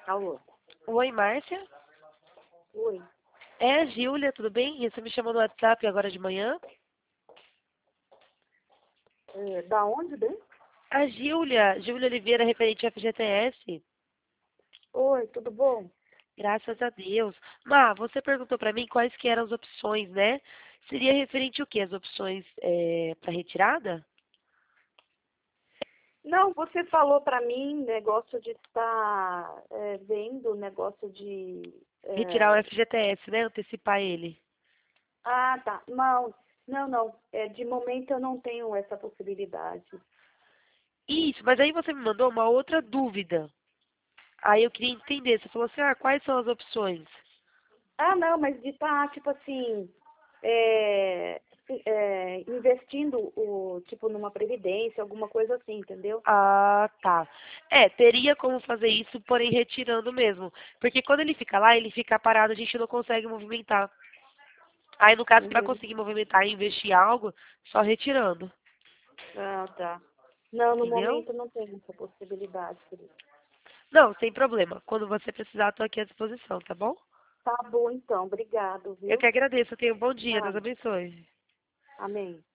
Alô? Oi, Márcia? Oi. É a Júlia, tudo bem? Você me chamou no WhatsApp agora de manhã? Da onde, bem? A Júlia Oliveira, referente à FGTS. Oi, tudo bom? Graças a Deus. Má, você perguntou para mim quais que eram as opções, né? Seria referente o quê? As opções para retirada? Não, você falou para mim negócio de estar vendo, negócio de... Retirar o FGTS, né? Antecipar ele. Ah, tá. Não, não, não. De momento eu não tenho essa possibilidade. Isso, mas aí você me mandou uma outra dúvida. Aí eu queria entender. Você falou assim, quais são as opções? Ah, não, mas de estar, tipo assim, é, investindo, tipo, numa previdência, alguma coisa assim, entendeu? Ah, tá. Teria como fazer isso, porém retirando mesmo. Porque quando ele fica lá, ele fica parado, a gente não consegue movimentar. Aí, no caso, para Uhum. conseguir movimentar e investir algo, só retirando. Ah, tá. Não, no Entendeu? momento não tenho essa possibilidade, querido. Não, sem problema. Quando você precisar, estou aqui à disposição, tá bom? Tá bom, então. Obrigado, Eu que viu? agradeço. Tenha um bom dia. Ah, Deus abençoe. amém.